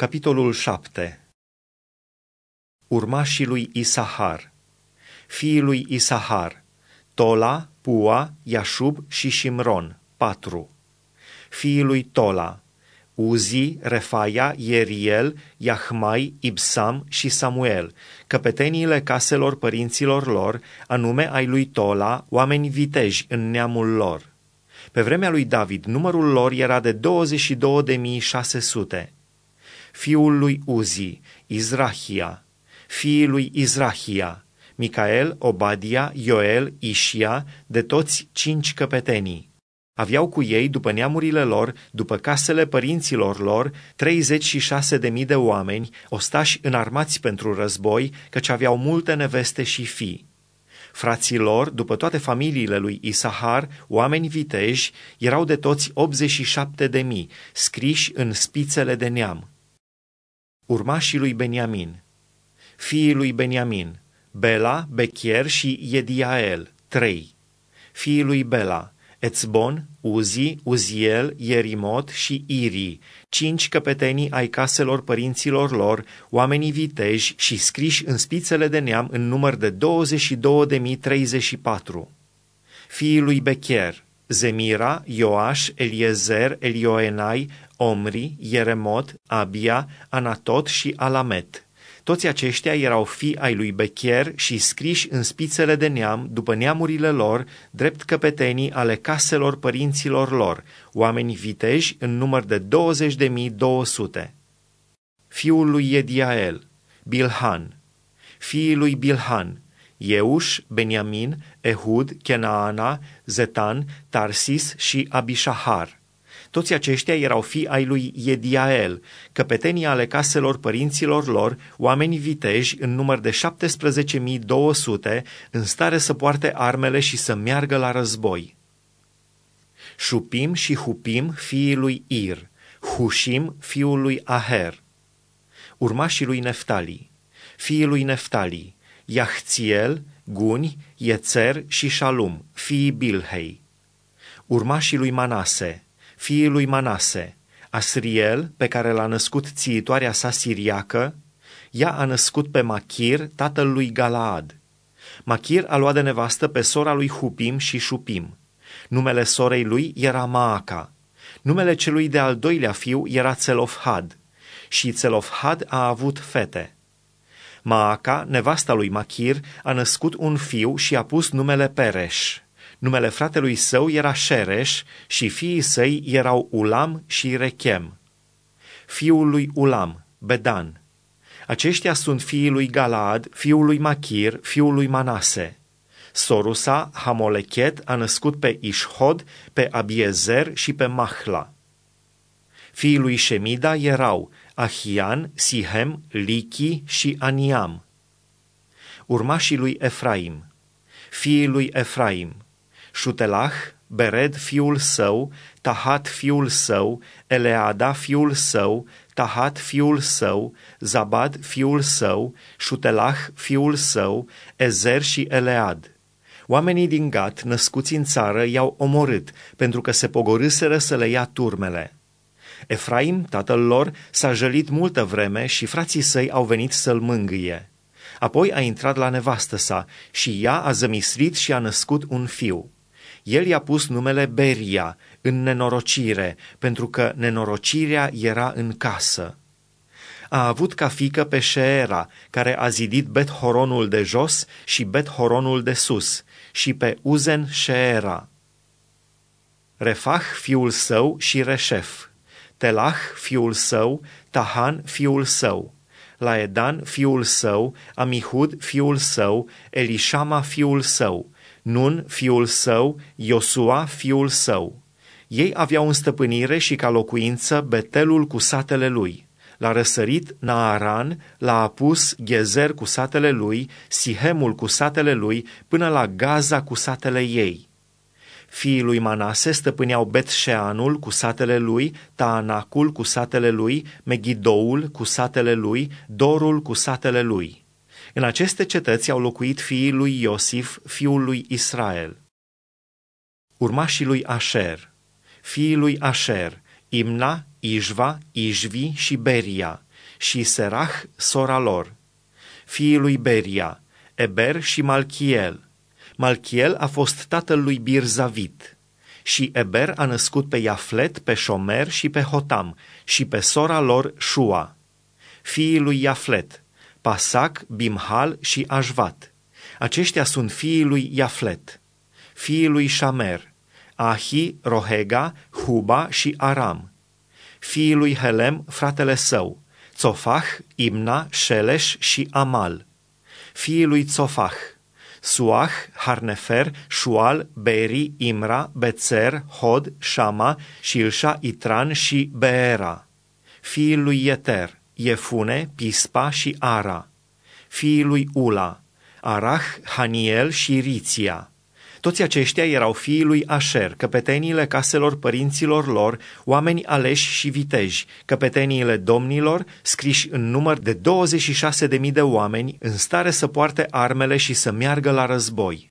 Capitolul 7. Urmașii lui Isahar. Fiii lui Isahar: Tola, Pua, Iașub și Shimron, 4. Fiii lui Tola: Uzi, Refaia, Ieriel, Iahmai, Ibsam și Samuel, căpeteniile caselor părinților lor, anume ai lui Tola, oameni viteji în neamul lor. Pe vremea lui David, numărul lor era de 22.600. Fiul lui Uzi: Izrahia. Fiii lui Izrahia: Micael, Obadia, Ioel, Ișia, de toți 5 căpetenii. Aveau cu ei, după neamurile lor, după casele părinților lor, 36.000 de oameni, ostași înarmați pentru război, căci aveau multe neveste și fii. Frații lor, după toate familiile lui Isahar, oameni viteji, erau de toți 87.000, scriși în spițele de neam. Urmașii lui Beniamin. Fiii lui Beniamin: Bela, Bechier și Yediael, 3. Fiii lui Bela: Ețbon, Uzi, Uziel, Ierimot și Iri, 5 căpetenii ai caselor părinților lor, oamenii viteji și scriși în spițele de neam în număr de 22.034. Fiii lui Becher: Zemira, Ioaș, Eliezer, Elioenai, Omri, Ieremot, Abia, Anatot și Alamet. Toți aceștia erau fii ai lui Becher și scriși în spițele de neam, după neamurile lor, drept căpetenii ale caselor părinților lor, oameni viteji în număr de 20.200. Fiul lui Yediael: Bilhan. Fiii lui Bilhan: Euș, Beniamin, Ehud, Kenaana, Zetan, Tarsis și Abishahar. Toți aceștia erau fii ai lui Yediael, căpetenii ale caselor părinților lor, oameni viteji în număr de 17.200, în stare să poarte armele și să meargă la război. Șupim și Hupim, fiii lui Ir. Hușim, fiul lui Aher. Urmașii lui Neftali. Fiii lui Neftali: Iahțiel, Guni, Iețer și Șalum, fiii Bilhei. Urmașii lui Manase. Fiii lui Manase: Asriel, pe care l-a născut țiitoarea sa siriacă. Ea a născut pe Machir, tatăl lui Galaad. Machir a luat de nevastă pe sora lui Hupim și Șupim. Numele sorei lui era Maaca. Numele celui de-al doilea fiu era Țelofhad. Și Țelofhad a avut fete. Maaca, nevasta lui Machir, a născut un fiu și a pus numele Pereș. Numele fratelui său era Șereș și fiii săi erau Ulam și Rechem. Fiul lui Ulam: Bedan. Aceștia sunt fiii lui Galaad, fiul lui Machir, fiul lui Manase. Sorusa, Hamolechet, a născut pe Ishhod, pe Abiezer și pe Mahla. Fiii lui Shemida erau Ahian, Sihem, Lichi și Aniam. Urmașii lui Efraim. Fiii lui Efraim: Șutelah, Bered fiul său, Tahat fiul său, Eleada fiul său, Tahat fiul său, Zabad fiul său, Șutelah fiul său, Ezer și Elead. Oamenii din Gat, născuți în țară, i-au omorât, pentru că se pogorâseră să le ia turmele. Efraim, tatăl lor, s-a jălit multă vreme și frații săi au venit să-l mângâie. Apoi a intrat la nevastă sa și ea a zămislit și a născut un fiu. El i-a pus numele Beria, în nenorocire, pentru că nenorocirea era în casă. A avut ca fiică pe Șeera, care a zidit Bet-Horonul de jos și Bet-Horonul de sus, și pe Uzen Șeera. Refah fiul său și Reșef. Telah fiul său, Tahan fiul său, Laedan fiul său, Amihud fiul său, Elishama fiul său, Nun fiul său, Iosua fiul său. Ei aveau în stăpânire și ca locuință Betelul cu satele lui. L-a răsărit Naaran, l-a apus Gezer cu satele lui, Sihemul cu satele lui, până la Gaza cu satele ei. Fiii lui Manase stăpâneau Bet-Sheanul cu satele lui, Taanacul cu satele lui, Megidoul cu satele lui, Dorul cu satele lui. În aceste cetăți au locuit fiii lui Iosif, fiul lui Israel. Urmașii lui Asher. Fiii lui Asher: Imna, Ijva, Ijvi și Beria. și Serah, sora lor. Fiii lui Beria, Eber și Malchiel. Malchiel a fost tatăl lui Birzavit. Și Eber a născut pe Iaflet, pe Șomer și pe Hotam și pe sora lor Șua. Fiii lui Iaflet, Pasac, Bimhal și Ajvat. Aceștia sunt fiii lui Iaflet. Fiii lui Șamer, Ahi, Rohega, Huba și Aram. Fiii lui Helem, fratele său, Țofah, Imna, Șeleș și Amal. Fiii lui Țofah, Suah, Harnefer, Șual, Beri, Imra, Bețer, Hod, Șama, Șilșa, Itran și Beera. Fiii lui Ieter, Iefune, Pispa și Ara. Fiii lui Ula, Arah, Haniel și Riția. Toți aceștia erau fiii lui Așer, căpeteniile caselor părinților lor, oameni aleși și viteji, căpeteniile domnilor, scriși în număr de 26.000 de oameni, în stare să poarte armele și să meargă la război.